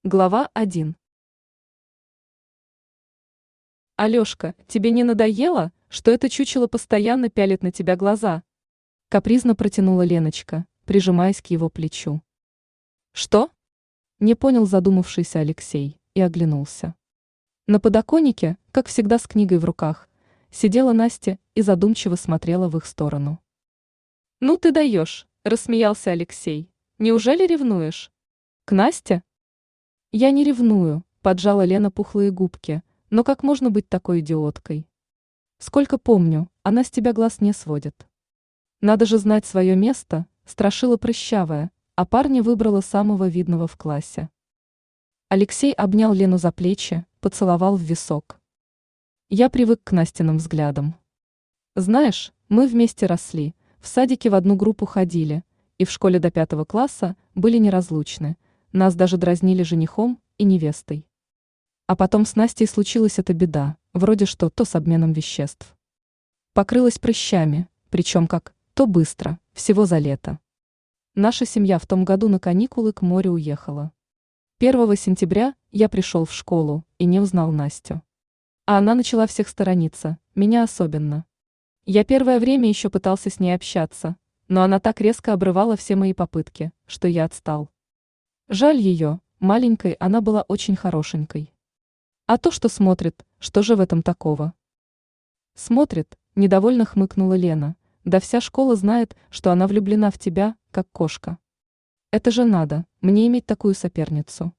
Глава 1. Алешка, тебе не надоело, что это чучело постоянно пялит на тебя глаза? Капризно протянула Леночка, прижимаясь к его плечу. Что? Не понял задумавшийся Алексей и оглянулся. На подоконнике, как всегда с книгой в руках, сидела Настя и задумчиво смотрела в их сторону. Ну ты даешь, рассмеялся Алексей. Неужели ревнуешь? К Насте? Я не ревную, поджала Лена пухлые губки, но как можно быть такой идиоткой? Сколько помню, она с тебя глаз не сводит. Надо же знать свое место, страшила прыщавая, а парня выбрала самого видного в классе. Алексей обнял Лену за плечи, поцеловал в висок. Я привык к Настиным взглядам. Знаешь, мы вместе росли, в садике в одну группу ходили, и в школе до 5 класса были неразлучны. Нас даже дразнили женихом и невестой. А потом с Настей случилась эта беда, вроде что-то с обменом веществ. Покрылась прыщами, причем как, то быстро, всего за лето. Наша семья в том году на каникулы к морю уехала. 1 сентября я пришел в школу и не узнал Настю. А она начала всех сторониться, меня особенно. Я первое время еще пытался с ней общаться, но она так резко обрывала все мои попытки, что я отстал. Жаль ее, маленькой она была очень хорошенькой. А то, что смотрит, что же в этом такого? Смотрит, недовольно хмыкнула Лена, да вся школа знает, что она влюблена в тебя, как кошка. Это же надо, мне иметь такую соперницу.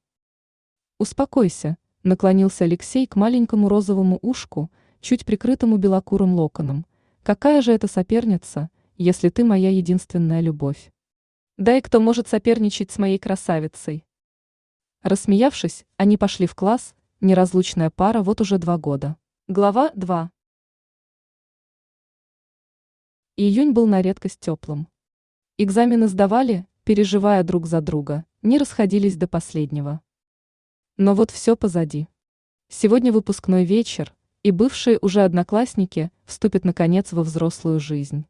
Успокойся, наклонился Алексей к маленькому розовому ушку, чуть прикрытому белокурым локоном. Какая же это соперница, если ты моя единственная любовь? Да и кто может соперничать с моей красавицей? Рассмеявшись, они пошли в класс, неразлучная пара вот уже 2 года. Глава 2. Июнь был на редкость теплым. Экзамены сдавали, переживая друг за друга, не расходились до последнего. Но вот все позади. Сегодня выпускной вечер, и бывшие уже одноклассники вступят наконец во взрослую жизнь.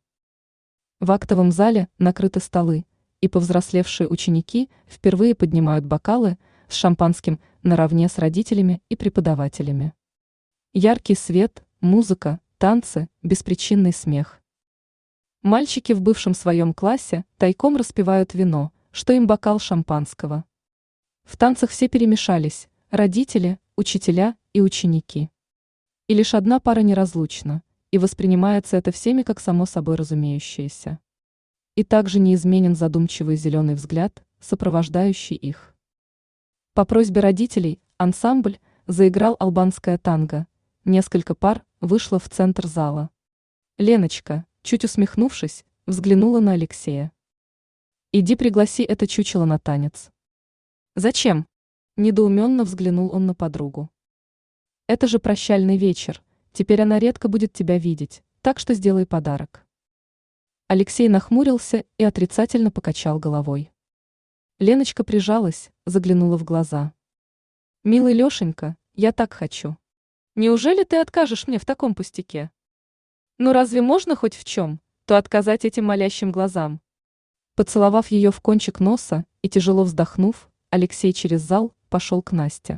В актовом зале накрыты столы, и повзрослевшие ученики впервые поднимают бокалы с шампанским наравне с родителями и преподавателями. Яркий свет, музыка, танцы, беспричинный смех. Мальчики в бывшем своем классе тайком распивают вино, что им бокал шампанского. В танцах все перемешались – родители, учителя и ученики. И лишь одна пара неразлучна, и воспринимается это всеми как само собой разумеющееся. И также неизменен задумчивый зеленый взгляд, сопровождающий их. По просьбе родителей ансамбль заиграл албанское танго, несколько пар вышло в центр зала. Леночка, чуть усмехнувшись, взглянула на Алексея. «Иди пригласи это чучело на танец». «Зачем?» – недоуменно взглянул он на подругу. «Это же прощальный вечер, теперь она редко будет тебя видеть, так что сделай подарок». Алексей нахмурился и отрицательно покачал головой. Леночка прижалась, заглянула в глаза. «Милый Лешенька, я так хочу. Неужели ты откажешь мне в таком пустяке? Ну разве можно хоть в чем, то отказать этим молящим глазам?» Поцеловав ее в кончик носа и тяжело вздохнув, Алексей через зал пошел к Насте.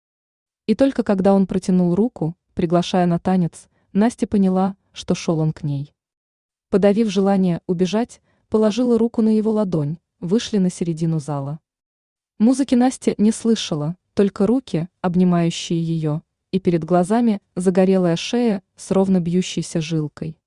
И только когда он протянул руку, приглашая на танец, Настя поняла, что шел он к ней. Подавив желание убежать, положила руку на его ладонь, вышли на середину зала. Музыки Настя не слышала, только руки, обнимающие ее, и перед глазами загорелая шея с ровно бьющейся жилкой.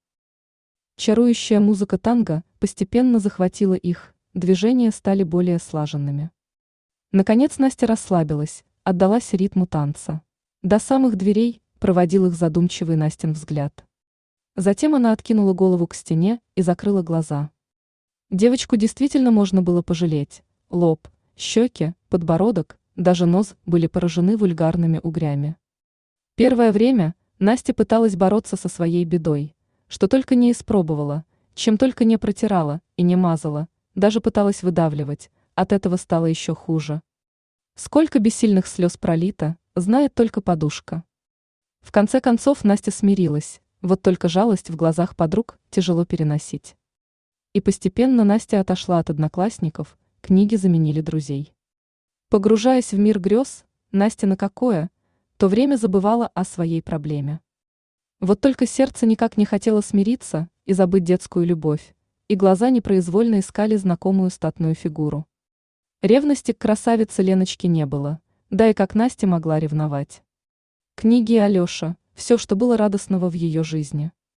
Чарующая музыка танго постепенно захватила их, движения стали более слаженными. Наконец Настя расслабилась, отдалась ритму танца. До самых дверей проводил их задумчивый Настин взгляд. Затем она откинула голову к стене и закрыла глаза. Девочку действительно можно было пожалеть. Лоб, щеки, подбородок, даже нос были поражены вульгарными угрями. Первое время Настя пыталась бороться со своей бедой, что только не испробовала, чем только не протирала и не мазала, даже пыталась выдавливать, от этого стало еще хуже. Сколько бессильных слез пролито, знает только подушка. В конце концов Настя смирилась, вот только жалость в глазах подруг тяжело переносить. И постепенно Настя отошла от одноклассников, книги заменили друзей. Погружаясь в мир грез, Настя на какое то время забывала о своей проблеме. Вот только сердце никак не хотело смириться и забыть детскую любовь, и глаза непроизвольно искали знакомую статную фигуру. Ревности к красавице Леночке не было, да и как Настя могла ревновать. Книги и Алеша – все, что было радостного в ее жизни.